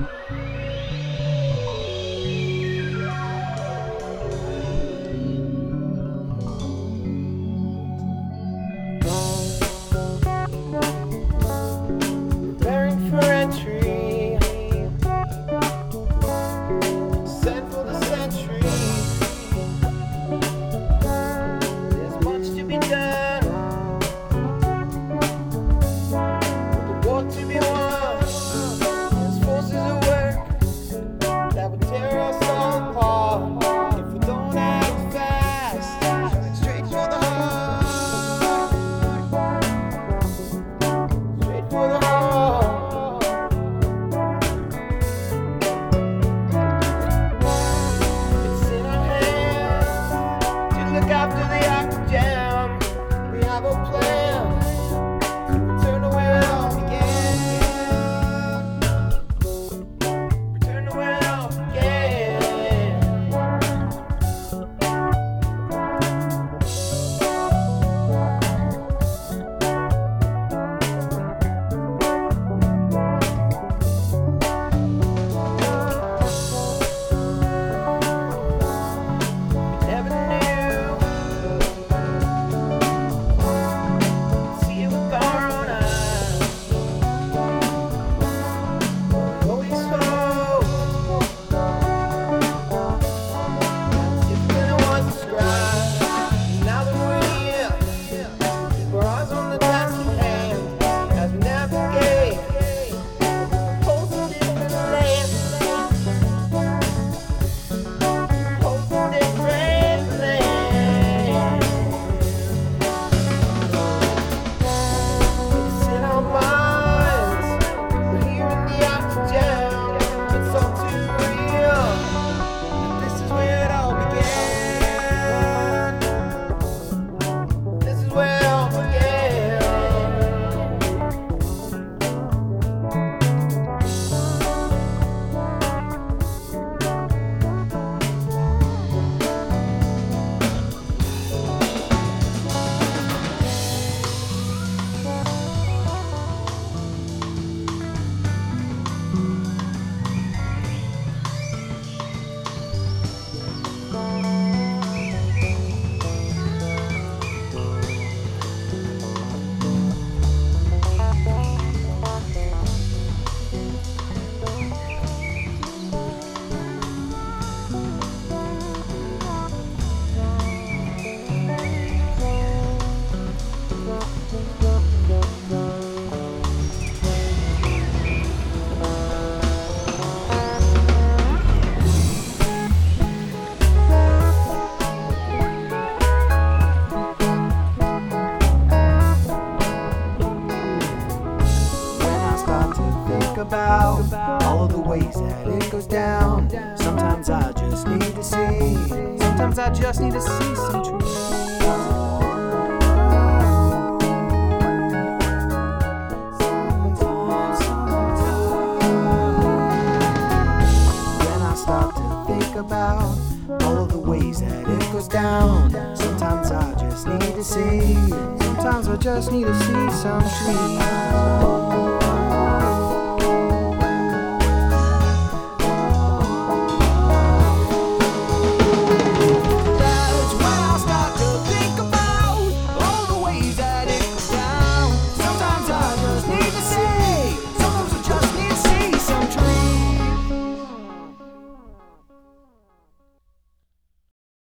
Preparing for entry, sent for the century. There's much to be done, with the war to be won. There's forces at work that would tear us all apart if we don't act fast. Straight for the heart, straight for the heart. It's in our hands to look after the octajam. We have a plan to return to where it all began. Return to where it all began. We never knew. See it with our own eyes. We always hope it's been a one described. Now that we're here, we're eyes on the task at hand as we navigate post different lands. Post different lands. It's in our minds. We're here in the octajam. It's all too real. This is where it all began. This is where it all began. When I start to think about all of the ways that it goes down, sometimes I just need to see. Sometimes I just need to see some truth. When I start to think about all of the ways that it goes down, sometimes I just need to see. Sometimes I just need to see some trees.